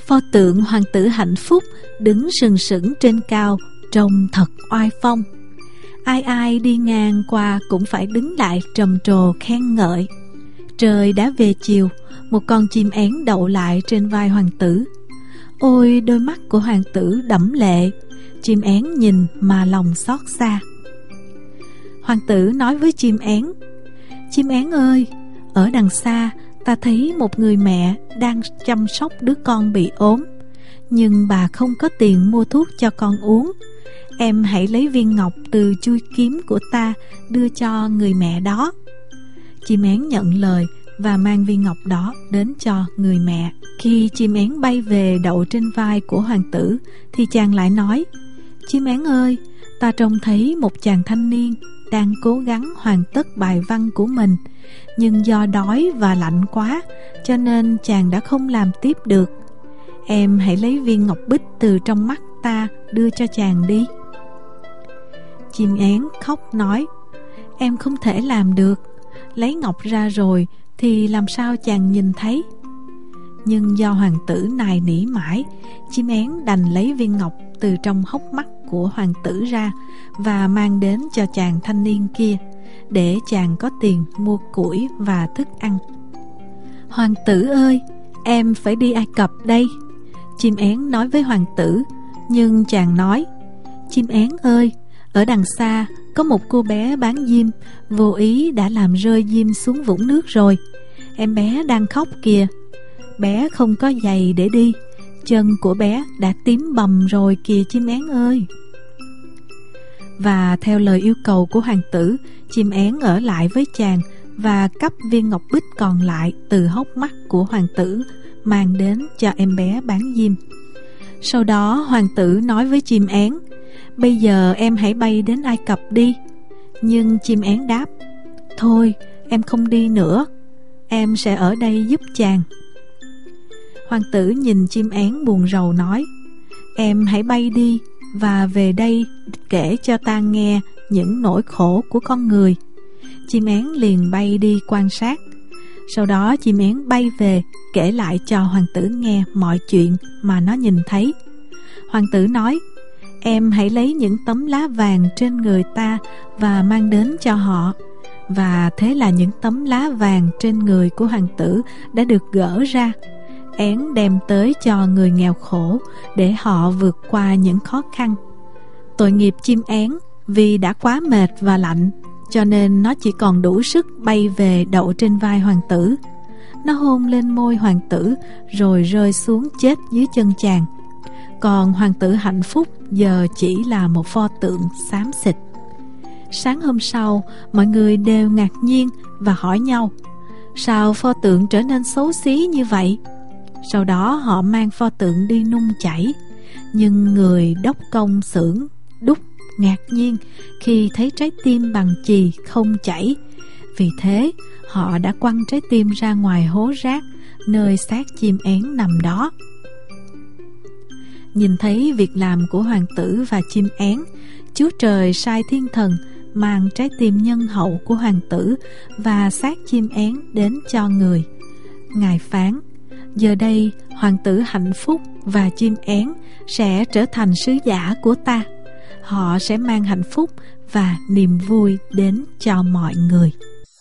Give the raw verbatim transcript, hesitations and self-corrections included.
Pho tượng hoàng tử hạnh phúc đứng sừng sững trên cao, trông thật oai phong. Ai ai đi ngang qua cũng phải đứng lại trầm trồ khen ngợi. Trời đã về chiều, một con chim én đậu lại trên vai hoàng tử. Ôi, đôi mắt của hoàng tử đẫm lệ, chim én nhìn mà lòng xót xa. Hoàng tử nói với chim én: Chim én ơi, ở đằng xa ta thấy một người mẹ đang chăm sóc đứa con bị ốm, nhưng bà không có tiền mua thuốc cho con uống. Em hãy lấy viên ngọc từ chuôi kiếm của ta đưa cho người mẹ đó. Chim én nhận lời và mang viên ngọc đó đến cho người mẹ. Khi chim én bay về đậu trên vai của hoàng tử thì chàng lại nói: Chim én ơi, ta trông thấy một chàng thanh niên đang cố gắng hoàn tất bài văn của mình, nhưng do đói và lạnh quá cho nên chàng đã không làm tiếp được. Em hãy lấy viên ngọc bích từ trong mắt ta đưa cho chàng đi. Chim én khóc nói: Em không thể làm được, lấy ngọc ra rồi thì làm sao chàng nhìn thấy. Nhưng do hoàng tử nài nỉ mãi, chim én đành lấy viên ngọc từ trong hốc mắt của hoàng tử ra và mang đến cho chàng thanh niên kia, để chàng có tiền mua củi và thức ăn. Hoàng tử ơi, em phải đi Ai Cập đây. Chim én nói với hoàng tử, nhưng chàng nói: Chim én ơi, ở đằng xa có một cô bé bán diêm, vô ý đã làm rơi diêm xuống vũng nước rồi. Em bé đang khóc kìa. Bé không có giày để đi, chân của bé đã tím bầm rồi kìa chim én ơi. Và theo lời yêu cầu của hoàng tử, chim én ở lại với chàng và cắp viên ngọc bích còn lại từ hốc mắt của hoàng tử, mang đến cho em bé bán diêm. Sau đó hoàng tử nói với chim én: Bây giờ em hãy bay đến Ai Cập đi. Nhưng chim én đáp: Thôi, em không đi nữa, em sẽ ở đây giúp chàng. Hoàng tử nhìn chim én buồn rầu nói: Em hãy bay đi và về đây kể cho ta nghe những nỗi khổ của con người. Chim én liền bay đi quan sát. Sau đó chim én bay về kể lại cho hoàng tử nghe mọi chuyện mà nó nhìn thấy. Hoàng tử nói: Em hãy lấy những tấm lá vàng trên người ta và mang đến cho họ. Và thế là những tấm lá vàng trên người của hoàng tử đã được gỡ ra. Én đem tới cho người nghèo khổ để họ vượt qua những khó khăn. Tội nghiệp chim én, vì đã quá mệt và lạnh cho nên nó chỉ còn đủ sức bay về đậu trên vai hoàng tử. Nó hôn lên môi hoàng tử rồi rơi xuống chết dưới chân chàng. Còn hoàng tử hạnh phúc giờ chỉ là một pho tượng xám xịt. Sáng hôm sau, mọi người đều ngạc nhiên và hỏi nhau: Sao pho tượng trở nên xấu xí như vậy? Sau đó họ mang pho tượng đi nung chảy. Nhưng người đốc công xưởng đúc ngạc nhiên khi thấy trái tim bằng chì không chảy. Vì thế họ đã quăng trái tim ra ngoài hố rác nơi xác chim én nằm đó. Nhìn thấy việc làm của hoàng tử và chim én, Chúa Trời sai thiên thần mang trái tim nhân hậu của hoàng tử và xác chim én đến cho người. Ngài phán: Giờ đây hoàng tử hạnh phúc và chim én sẽ trở thành sứ giả của ta. Họ sẽ mang hạnh phúc và niềm vui đến cho mọi người.